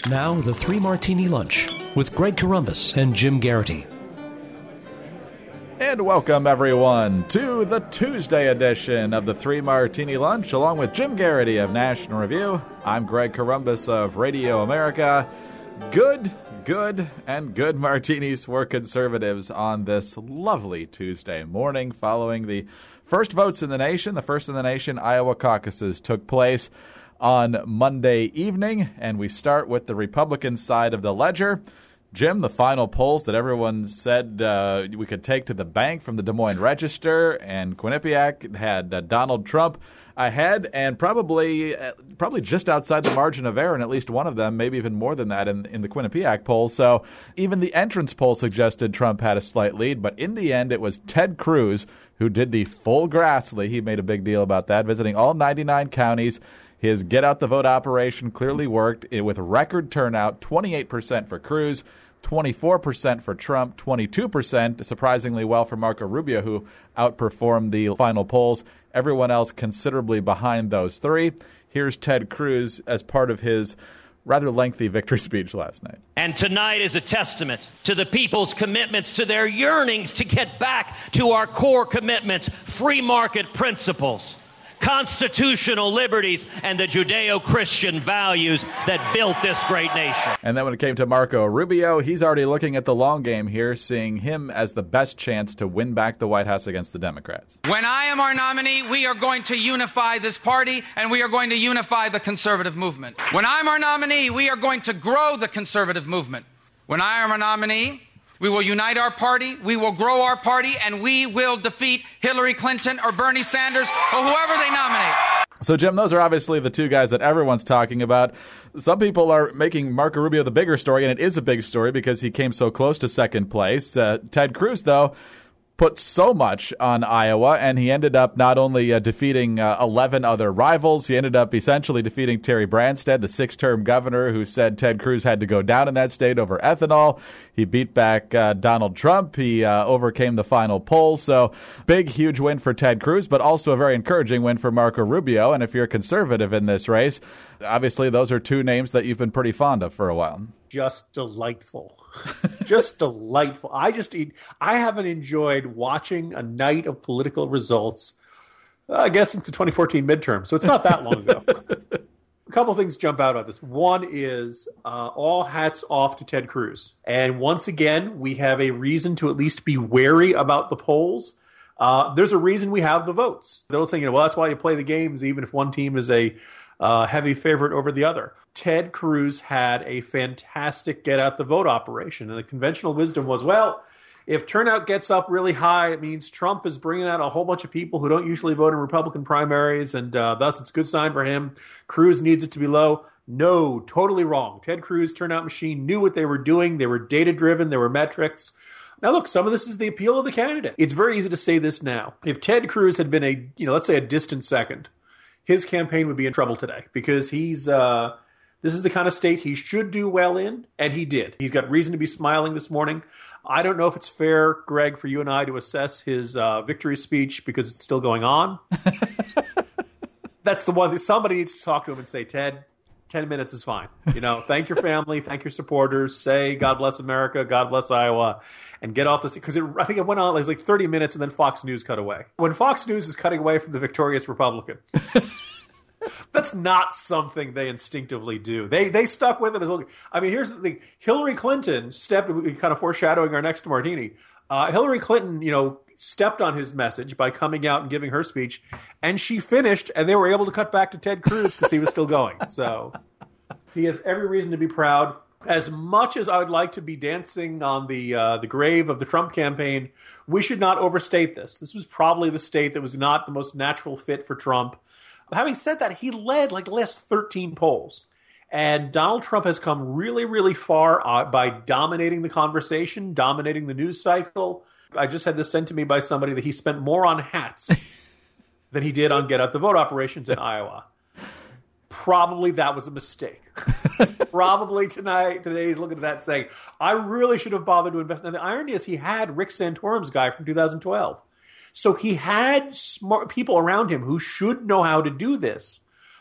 Now, the Three Martini Lunch with Greg Corombos and Jim Garrity. And welcome, everyone, to the Tuesday edition of the Three Martini Lunch, along with Jim Garrity of National Review. I'm Greg Corombos of Radio America. Good martinis for conservatives on this lovely Tuesday morning following the first votes in the nation. The first in the nation Iowa caucuses took place on Monday evening, and we start with the Republican side of the ledger. Jim, the final polls that everyone said we could take to the bank from the Des Moines Register and Quinnipiac had Donald Trump ahead and probably just outside the margin of error in at least one of them, maybe even more than that in the Quinnipiac poll. So even the entrance poll suggested Trump had a slight lead, but in the end it was Ted Cruz who did the full Grassley. He made a big deal about that, visiting all 99 counties. His Get Out the Vote operation clearly worked with record turnout, 28% for Cruz, 24% for Trump, 22%, surprisingly well for Marco Rubio, who outperformed the final polls. Everyone else considerably behind those three. Here's Ted Cruz as part of his rather lengthy victory speech last night. And tonight is a testament to the people's commitments, to their yearnings to get back to our core commitments, free market principles, constitutional liberties, and the Judeo-Christian values that built this great nation. And then when it came to Marco Rubio, he's already looking at the long game here, seeing him as the best chance to win back the White House against the Democrats. When I am our nominee, we are going to unify this party, and we are going to unify the conservative movement. When I'm our nominee, we are going to grow the conservative movement. When I am our nominee, we will unite our party, we will grow our party, and we will defeat Hillary Clinton or Bernie Sanders or whoever they nominate. So, Jim, those are obviously the two guys that everyone's talking about. Some people are making Marco Rubio the bigger story, and it is a big story because he came so close to second place. Ted Cruz, though, put so much on Iowa, and he ended up not only defeating 11 other rivals, he ended up essentially defeating Terry Branstad, the six-term governor who said Ted Cruz had to go down in that state over ethanol. He beat back Donald Trump. He overcame the final poll. So big, huge win for Ted Cruz, but also a very encouraging win for Marco Rubio. And if you're a conservative in this race, obviously those are two names that you've been pretty fond of for a while. Just delightful. Just delightful. I haven't enjoyed watching a night of political results, I guess, since the 2014 midterm. So it's not that long ago. A couple things jump out on this. One is all hats off to Ted Cruz. And once again, we have a reason to at least be wary about the polls. There's a reason we have the votes. They're saying, well, that's why you play the games, even if one team is a heavy favorite over the other. Ted Cruz had a fantastic get out the vote operation. And the conventional wisdom was, well, if turnout gets up really high, it means Trump is bringing out a whole bunch of people who don't usually vote in Republican primaries, and thus it's a good sign for him. Cruz needs it to be low. No, totally wrong. Ted Cruz, turnout machine, knew what they were doing. They were data-driven. There were metrics. Now, look, some of this is the appeal of the candidate. It's very easy to say this now. If Ted Cruz had been let's say a distant second, his campaign would be in trouble today because this is the kind of state he should do well in, and he did. He's got reason to be smiling this morning. I don't know if it's fair, Greg, for you and I to assess his victory speech because it's still going on. That's the one that somebody needs to talk to him and say, Ted, 10 minutes is fine. Thank your family, thank your supporters, say God bless America, God bless Iowa, and get off this. Because I think it went on like 30 minutes and then Fox News cut away. When Fox News is cutting away from the victorious Republican, that's not something they instinctively do. They stuck with it. I mean, here's the thing. Hillary Clinton kind of foreshadowing our next martini. Hillary Clinton, stepped on his message by coming out and giving her speech, and she finished, and they were able to cut back to Ted Cruz because he was still going. So he has every reason to be proud. As much as I would like to be dancing on the grave of the Trump campaign, we should not overstate this. This was probably the state that was not the most natural fit for Trump. Having said that, he led like the last 13 polls. And Donald Trump has come really, really far by dominating the conversation, dominating the news cycle. I just had this sent to me by somebody that he spent more on hats than he did on Get Out the Vote operations in Iowa. Probably that was a mistake. Probably today he's looking at that saying, I really should have bothered to invest. Now, the irony is he had Rick Santorum's guy from 2012. So he had smart people around him who should know how to do this.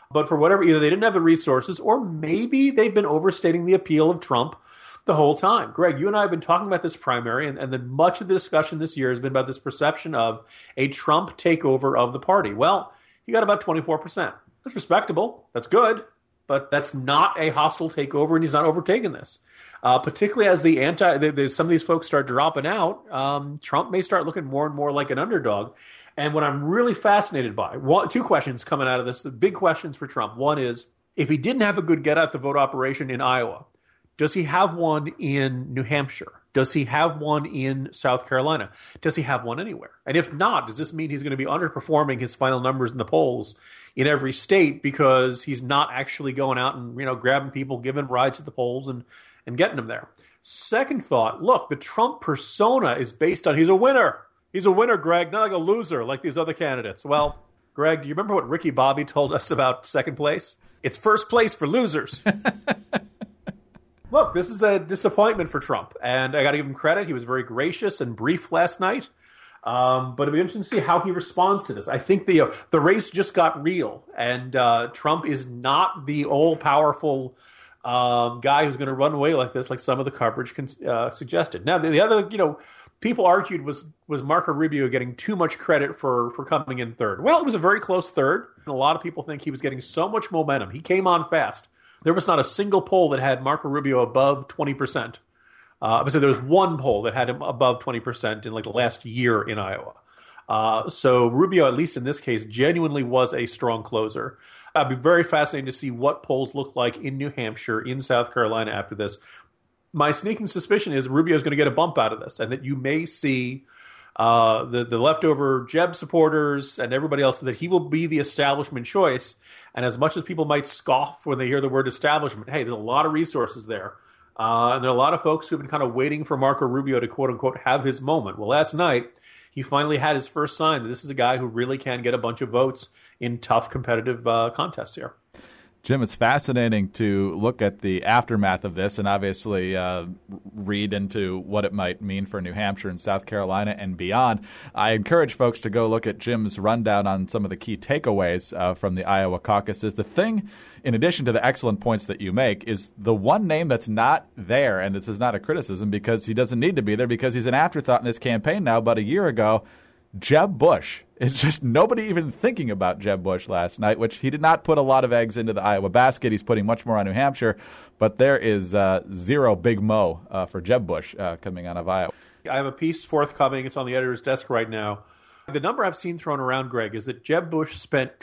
But for whatever, either they didn't have the resources or maybe they've been overstating the appeal of Trump the whole time. Greg, you and I have been talking about this primary, and then much of the discussion this year has been about this perception of a Trump takeover of the party. Well, he got about 24%. That's respectable. That's good. But that's not a hostile takeover, and he's not overtaking this. Particularly as some of these folks start dropping out, Trump may start looking more and more like an underdog. And what I'm really fascinated by, two questions coming out of this, the big questions for Trump. One is, if he didn't have a good get-out-the-vote operation in Iowa, does he have one in New Hampshire? Does he have one in South Carolina? Does he have one anywhere? And if not, does this mean he's going to be underperforming his final numbers in the polls in every state because he's not actually going out and, grabbing people, giving rides at the polls and getting them there? Second thought, look, the Trump persona is based on he's a winner. He's a winner, Greg, not like a loser like these other candidates. Well, Greg, do you remember what Ricky Bobby told us about second place? It's first place for losers. Look, this is a disappointment for Trump, and I got to give him credit. He was very gracious and brief last night, but it'll be interesting to see how he responds to this. I think the race just got real, and Trump is not the all-powerful guy who's going to run away like this, like some of the coverage suggested. Now, the other, people argued was Marco Rubio getting too much credit for coming in third. Well, it was a very close third, and a lot of people think he was getting so much momentum. He came on fast. There was not a single poll that had Marco Rubio above 20%. So there was one poll that had him above 20% in like the last year in Iowa. So Rubio, at least in this case, genuinely was a strong closer. It'd be very fascinating to see what polls look like in New Hampshire, in South Carolina after this. My sneaking suspicion is Rubio is going to get a bump out of this, and that you may see the leftover Jeb supporters and everybody else, that he will be the establishment choice. And as much as people might scoff when they hear the word establishment, hey, there's a lot of resources there. And there are a lot of folks who've been kind of waiting for Marco Rubio to, quote unquote, have his moment. Well, last night, he finally had his first sign that this is a guy who really can get a bunch of votes in tough competitive contests here. Jim, it's fascinating to look at the aftermath of this and obviously read into what it might mean for New Hampshire and South Carolina and beyond. I encourage folks to go look at Jim's rundown on some of the key takeaways from the Iowa caucuses. The thing, in addition to the excellent points that you make, is the one name that's not there, and this is not a criticism because he doesn't need to be there because he's an afterthought in this campaign now. But a year ago, Jeb Bush. It's just nobody even thinking about Jeb Bush last night, which he did not put a lot of eggs into the Iowa basket. He's putting much more on New Hampshire, but there is zero Big Mo for Jeb Bush coming out of Iowa. I have a piece forthcoming. It's on the editor's desk right now. The number I've seen thrown around, Greg, is that Jeb Bush spent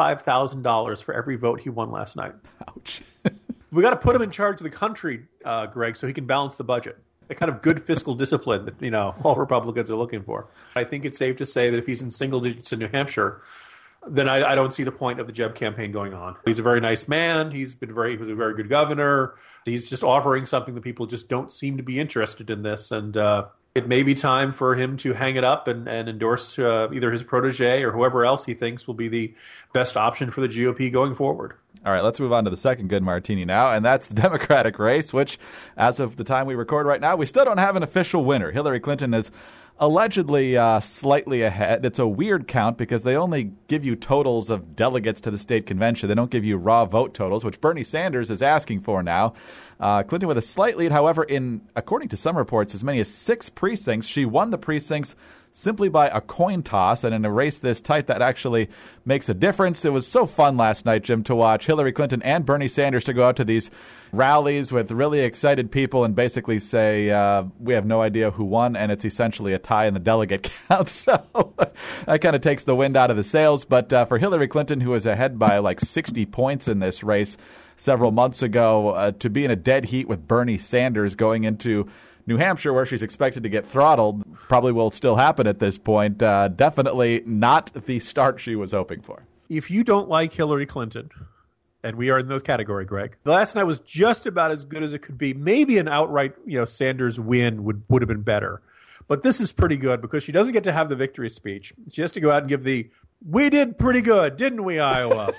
$25,000 for every vote he won last night. Ouch. We got to put him in charge of the country, Greg, so he can balance the budget. The kind of good fiscal discipline that, all Republicans are looking for. I think it's safe to say that if he's in single digits in New Hampshire, then I don't see the point of the Jeb campaign going on. He's a very nice man. He was a very good governor. He's just offering something that people just don't seem to be interested in this. And it may be time for him to hang it up and endorse either his protege or whoever else he thinks will be the best option for the GOP going forward. All right, let's move on to the second good martini now, and that's the Democratic race, which, as of the time we record right now, we still don't have an official winner. Hillary Clinton is allegedly slightly ahead. It's a weird count because they only give you totals of delegates to the state convention. They don't give you raw vote totals, which Bernie Sanders is asking for now. Clinton with a slight lead, however, in, according to some reports, as many as 6 precincts. She won the precincts simply by a coin toss, and in a race this tight, that actually makes a difference. It was so fun last night, Jim, to watch Hillary Clinton and Bernie Sanders to go out to these rallies with really excited people and basically say, we have no idea who won, and it's essentially a tie in the delegate count. So that kind of takes the wind out of the sails. But for Hillary Clinton, who was ahead by like 60 points in this race several months ago, to be in a dead heat with Bernie Sanders going into New Hampshire, where she's expected to get throttled, probably will still happen at this point. Definitely not the start she was hoping for. If you don't like Hillary Clinton, and we are in the category, Greg, the last night was just about as good as it could be. Maybe an outright, Sanders win would have been better. But this is pretty good because she doesn't get to have the victory speech. She has to go out and give we did pretty good, didn't we, Iowa?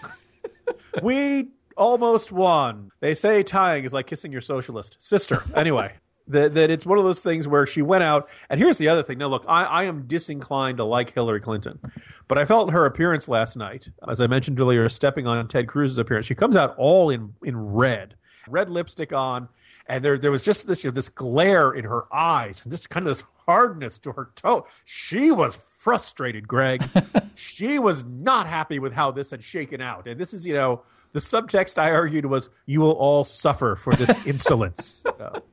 We almost won. They say tying is like kissing your socialist sister. Anyway. That it's one of those things where she went out, and here's the other thing. Now, look, I am disinclined to like Hillary Clinton, but I felt her appearance last night, as I mentioned earlier, stepping on Ted Cruz's appearance. She comes out all in red lipstick on, and there was just this this glare in her eyes, and this kind of this hardness to her tone. She was frustrated, Greg. She was not happy with how this had shaken out, and this is the subtext I argued was, you will all suffer for this insolence.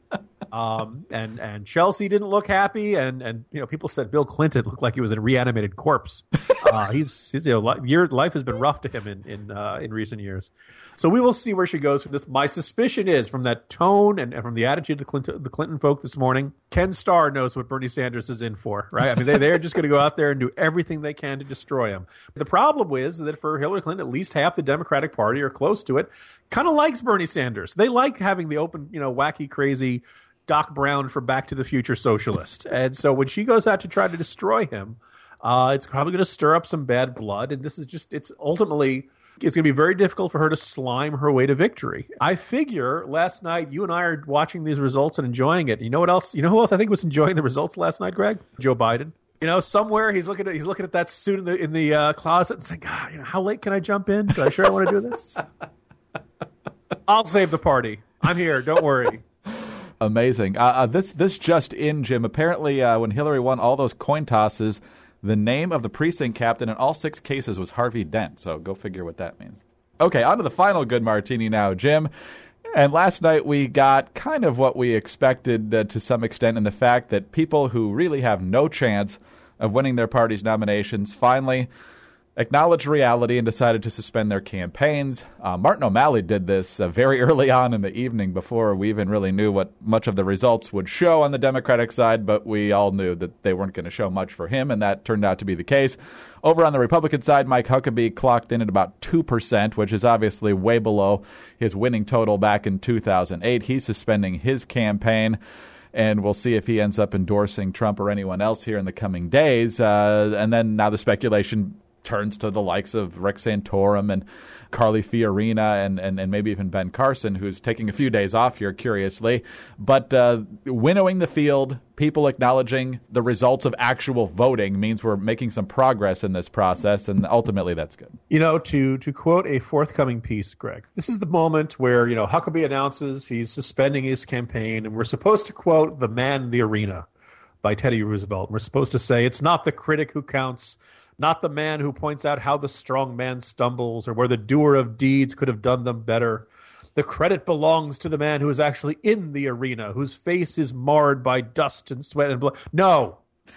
And Chelsea didn't look happy, and people said Bill Clinton looked like he was a reanimated corpse. He's life has been rough to him in recent years. So we will see where she goes from this. My suspicion is, from that tone and from the attitude of the Clinton folk this morning, Ken Starr knows what Bernie Sanders is in for, right? I mean, they're just going to go out there and do everything they can to destroy him. The problem is that for Hillary Clinton, at least half the Democratic Party, or close to it, kind of likes Bernie Sanders. They like having the open, wacky, crazy Doc Brown for Back to the Future socialist. And so when she goes out to try to destroy him, it's probably going to stir up some bad blood. And this is it's going to be very difficult for her to slime her way to victory. I figure last night, you and I are watching these results and enjoying it. You know what else? You know who else I think was enjoying the results last night, Greg? Joe Biden. Somewhere he's looking at that suit in the closet and saying, God, how late can I jump in? Are you sure I want to do this? I'll save the party. I'm here. Don't worry. Amazing. This just in, Jim. Apparently, when Hillary won all those coin tosses, the name of the precinct captain in all 6 cases was Harvey Dent. So go figure what that means. Okay, on to the final good martini now, Jim. And last night we got kind of what we expected to some extent, in the fact that people who really have no chance of winning their party's nominations finally acknowledged reality and decided to suspend their campaigns. Martin O'Malley did this very early on in the evening, before we even really knew what much of the results would show on the Democratic side, but we all knew that they weren't going to show much for him, and that turned out to be the case. Over on the Republican side, Mike Huckabee clocked in at about 2%, which is obviously way below his winning total back in 2008. He's suspending his campaign, and we'll see if he ends up endorsing Trump or anyone else here in the coming days. And then now the speculation turns to the likes of Rick Santorum and Carly Fiorina and maybe even Ben Carson, who's taking a few days off here, curiously. But winnowing the field, people acknowledging the results of actual voting, means we're making some progress in this process, and ultimately that's good. To quote a forthcoming piece, Greg, this is the moment where, Huckabee announces he's suspending his campaign, and we're supposed to quote The Man in the Arena by Teddy Roosevelt. We're supposed to say, it's not the critic who counts, not the man who points out how the strong man stumbles or where the doer of deeds could have done them better. The credit belongs to the man who is actually in the arena, whose face is marred by dust and sweat and blood. No,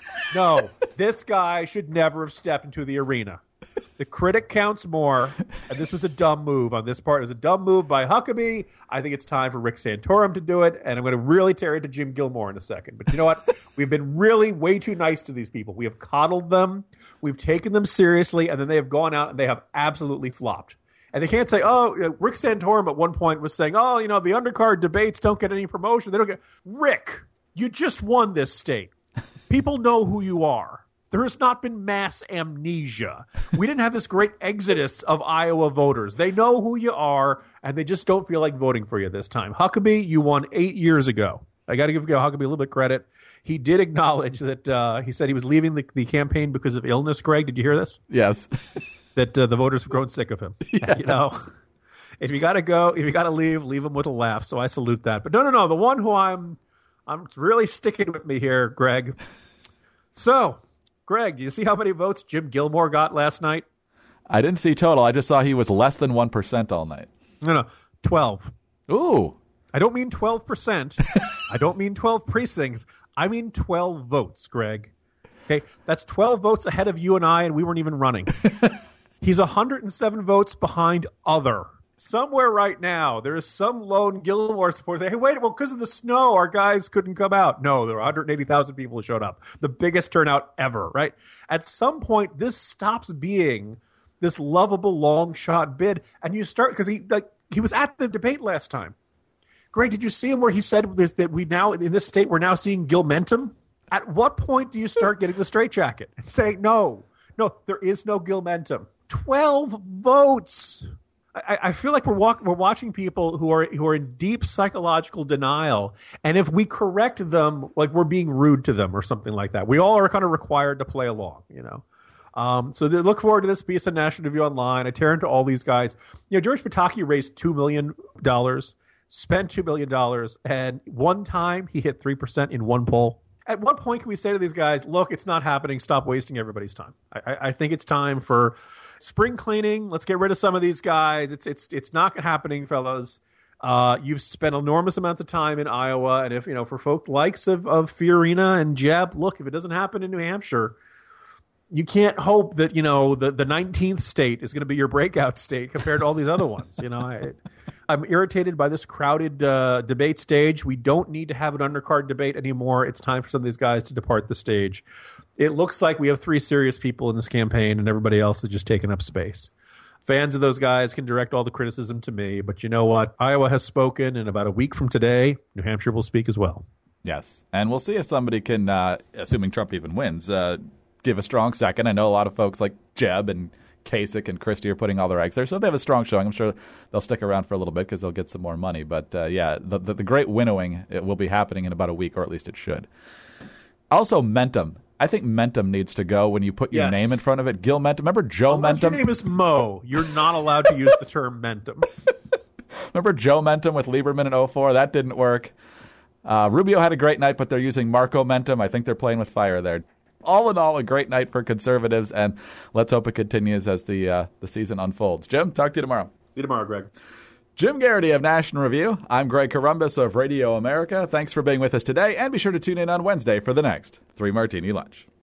this guy should never have stepped into the arena. The critic counts more, and this was a dumb move on this part. It was a dumb move by Huckabee. I think it's time for Rick Santorum to do it, and I'm going to really tear into Jim Gilmore in a second. But you know what? We've been really way too nice to these people. We have coddled them. We've taken them seriously, and then they have gone out and they have absolutely flopped. And they can't say, Rick Santorum at one point was saying, the undercard debates don't get any promotion. They don't get. Rick, you just won this state. People know who you are. There has not been mass amnesia. We didn't have this great exodus of Iowa voters. They know who you are, and they just don't feel like voting for you this time. Huckabee, you won 8 years ago. I got to give Huckabee a little bit of credit. He did acknowledge that he said he was leaving the campaign because of illness. Greg, did you hear this? Yes. That the voters have grown sick of him. Yes. If you got to go, if you got to leave him with a laugh. So I salute that. But no. The one who I'm really sticking with me here, Greg. So, Greg, do you see how many votes Jim Gilmore got last night? I didn't see total. I just saw he was less than 1% all night. No, 12. Ooh. I don't mean 12%. I don't mean 12 precincts. I mean 12 votes, Greg. Okay, that's 12 votes ahead of you and I, and we weren't even running. He's 107 votes behind other. Somewhere right now, there is some lone Gilmore supporter saying, hey, wait, well, because of the snow, our guys couldn't come out. No, there were 180,000 people who showed up. The biggest turnout ever, right? At some point, this stops being this lovable long shot bid, and you start, because he was at the debate last time. Greg, did you see him where he said that we now, in this state, we're now seeing Gilmentum? At what point do you start getting the straitjacket and saying, no, there is no Gilmentum? 12 votes. I feel like we're watching people who are in deep psychological denial, and if we correct them, like we're being rude to them or something like that. We all are kind of required to play along, So look forward to this piece on National Review Online. I tear into all these guys. George Pataki raised $2 million, spent $2 million, and one time he hit 3% in one poll. At what point can we say to these guys, look, it's not happening. Stop wasting everybody's time. I think it's time for spring cleaning. Let's get rid of some of these guys. It's not happening, fellas. You've spent enormous amounts of time in Iowa, and if for folk likes of Fiorina and Jeb, look, if it doesn't happen in New Hampshire, you can't hope that the 19th state is going to be your breakout state compared to all these other ones. I'm irritated by this crowded debate stage. We don't need to have an undercard debate anymore. It's time for some of these guys to depart the stage. It looks like we have 3 serious people in this campaign, and everybody else is just taking up space. Fans of those guys can direct all the criticism to me, but you know what? Iowa has spoken, and about a week from today, New Hampshire will speak as well. Yes, and we'll see if somebody can, assuming Trump even wins, give a strong second. I know a lot of folks like Jeb and Kasich and Christie are putting all their eggs there, so they have a strong showing. I'm sure they'll stick around for a little bit because they'll get some more money. But the great winnowing, it will be happening in about a week, or at least it should. Also, Mentum. I think Mentum needs to go when you put your name in front of it. Gil Mentum. Remember Joe Mentum? Your name is Mo. You're not allowed to use the term Mentum. Remember Joe Mentum with Lieberman in 2004? That didn't work. Rubio had a great night, but they're using Marco Mentum. I think they're playing with fire there. All in all, a great night for conservatives, and let's hope it continues as the season unfolds. Jim, talk to you tomorrow. See you tomorrow, Greg. Jim Garrity of National Review. I'm Greg Corombos of Radio America. Thanks for being with us today, and be sure to tune in on Wednesday for the next 3 Martini Lunch.